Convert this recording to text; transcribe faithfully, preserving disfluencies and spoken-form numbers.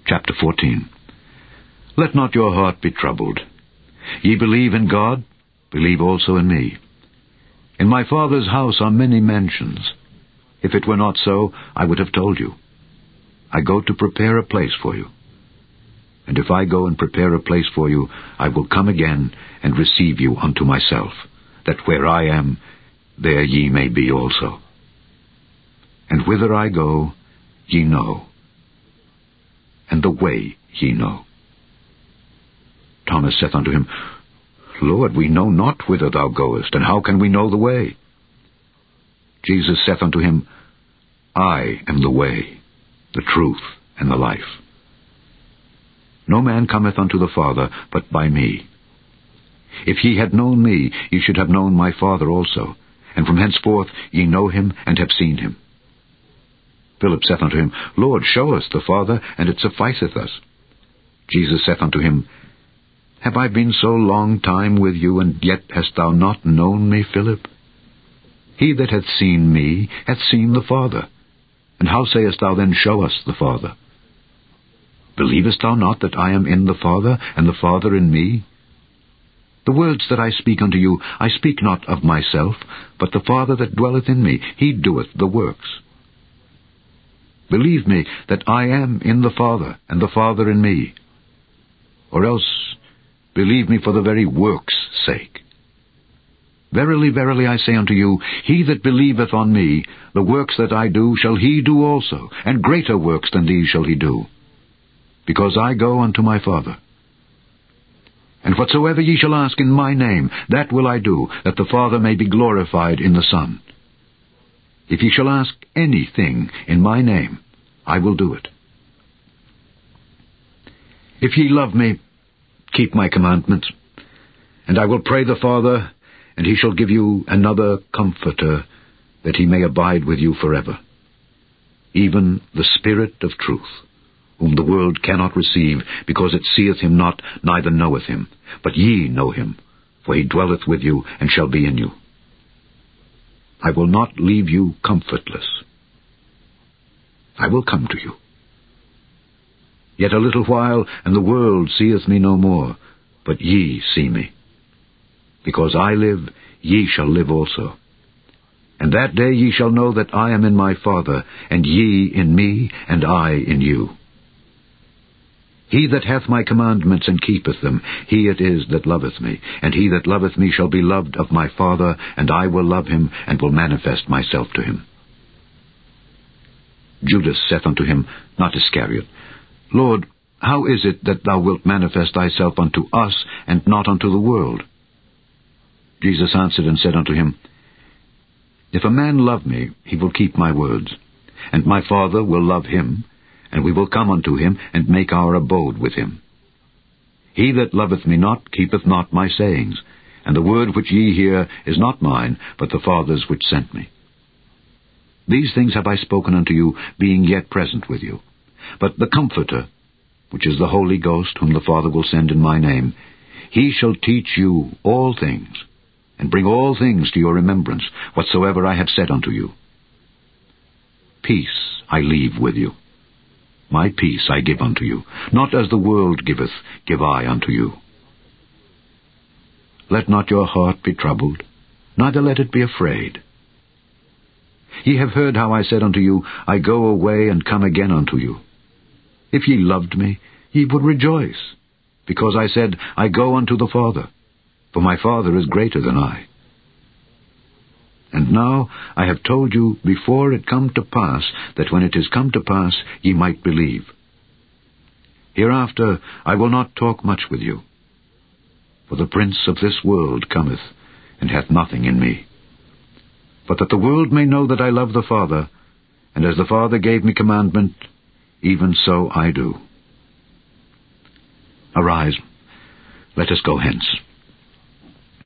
Chapter fourteen. Let not your heart be troubled. Ye believe in God, believe also in me. In my Father's house are many mansions. If it were not so, I would have told you. I go to prepare a place for you. And if I go and prepare a place for you, I will come again and receive you unto myself, that where I am, there ye may be also. And whither I go, ye know, and the way ye know. Thomas saith unto him, Lord, we know not whither thou goest, and how can we know the way? Jesus saith unto him, I am the way, the truth, and the life. No man cometh unto the Father but by me. If ye had known me, ye should have known my Father also, and from henceforth ye know him and have seen him. Philip saith unto him, Lord, show us the Father, and it sufficeth us. Jesus saith unto him, Have I been so long time with you, and yet hast thou not known me, Philip? He that hath seen me hath seen the Father. And how sayest thou then, Show us the Father? Believest thou not that I am in the Father, and the Father in me? The words that I speak unto you, I speak not of myself, but the Father that dwelleth in me, he doeth the works. Believe me that I am in the Father, and the Father in me. Or else believe me for the very works' sake. Verily, verily, I say unto you, he that believeth on me, the works that I do shall he do also, and greater works than these shall he do, because I go unto my Father. And whatsoever ye shall ask in my name, that will I do, that the Father may be glorified in the Son. If ye shall ask anything in my name, I will do it. If ye love me, keep my commandments. And I will pray the Father, and he shall give you another Comforter, that he may abide with you forever, even the Spirit of truth, whom the world cannot receive, because it seeth him not, neither knoweth him. But ye know him, for he dwelleth with you, and shall be in you. I will not leave you comfortless. I will come to you. Yet a little while, and the world seeth me no more, but ye see me. Because I live, ye shall live also. And that day ye shall know that I am in my Father, and ye in me, and I in you. He that hath my commandments and keepeth them, he it is that loveth me. And he that loveth me shall be loved of my Father, and I will love him, and will manifest myself to him. Judas saith unto him, not Iscariot, Lord, how is it that thou wilt manifest thyself unto us, and not unto the world? Jesus answered and said unto him, If a man love me, he will keep my words, and my Father will love him, and we will come unto him, and make our abode with him. He that loveth me not keepeth not my sayings, and the word which ye hear is not mine, but the Father's which sent me. These things have I spoken unto you, being yet present with you. But the Comforter, which is the Holy Ghost, whom the Father will send in my name, he shall teach you all things, and bring all things to your remembrance, whatsoever I have said unto you. Peace I leave with you. My peace I give unto you. Not as the world giveth, give I unto you. Let not your heart be troubled, neither let it be afraid. Ye have heard how I said unto you, I go away and come again unto you. If ye loved me, ye would rejoice, because I said, I go unto the Father, for my Father is greater than I. And now I have told you before it come to pass, that when it is come to pass ye might believe. Hereafter I will not talk much with you, for the prince of this world cometh, and hath nothing in me. But that the world may know that I love the Father, and as the Father gave me commandment, even so I do. Arise, let us go hence.